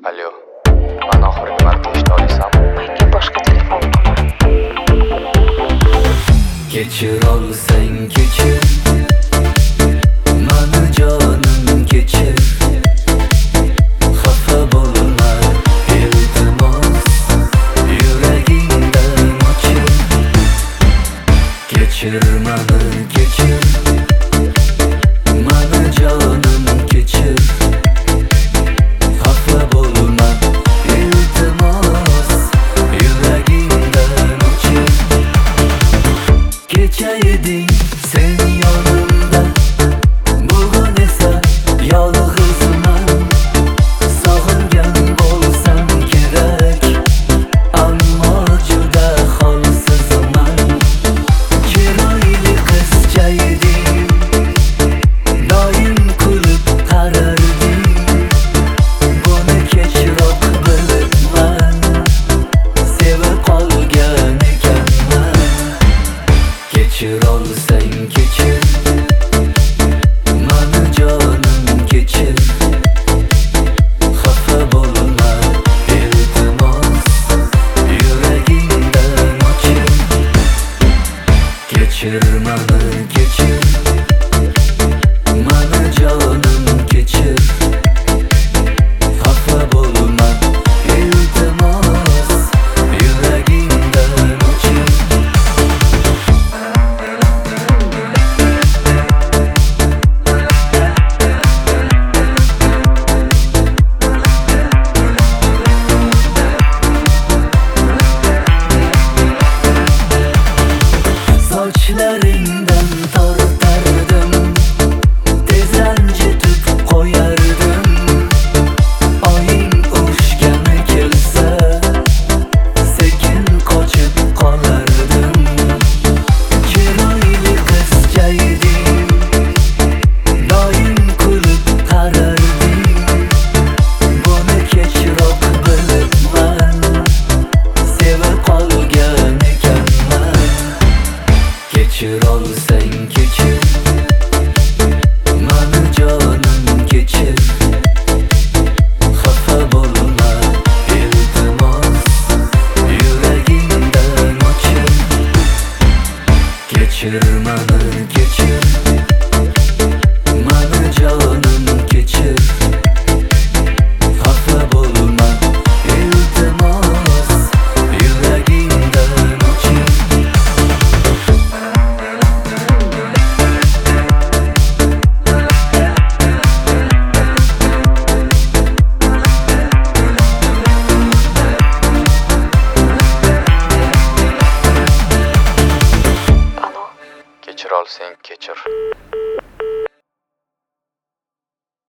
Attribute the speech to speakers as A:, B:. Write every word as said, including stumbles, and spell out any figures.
A: Alo, mana oxirgi marta eshita olasanmi?
B: Menga boshqa telefon qilma.
C: Kechir olsang kechir, mani jonim kechir. Xafa bo'lma, iltimos, yuragingdan ochir. Kechir mani kechir, mani jonim kechir. Xafa bo'lma, iltimos, yuragingdan ochir. Kecha eding sen yonimda, bugun esa yolg'izman. Sog'ingan bo'lsam kerak, ammo juda holsizman. Chiroyli qizcha eding, doim kulib qararding. Buni kechroq bilibman, sevib qolgan ekanman. Kechir olsang kechir, mani jonim kechir. Xafa bo'lma, iltimos, yuragingdan ochir. Kechir mani kechir, mani jonim kechir. Xafa bo'lma, iltimos, yuragingdan ochir. Sochlaringdan tortardim, tez ranjitib qo'yardim. Oying urushgani kelsa, sekin qochib qolardim. Chiroyli qizcha eding, doim kulib qararding. Buni kechroq bilibman, sevib qolgan ekanman. Kechir olsang kechir, mani jonim kechir. Xafa bo'lma, iltimos, yuragingdan ochir. Kechir mani kechir, mani jonim kechir. Xafa bo'lma, iltimos, yuragingdan ochir.
A: Kechir olsang kechir.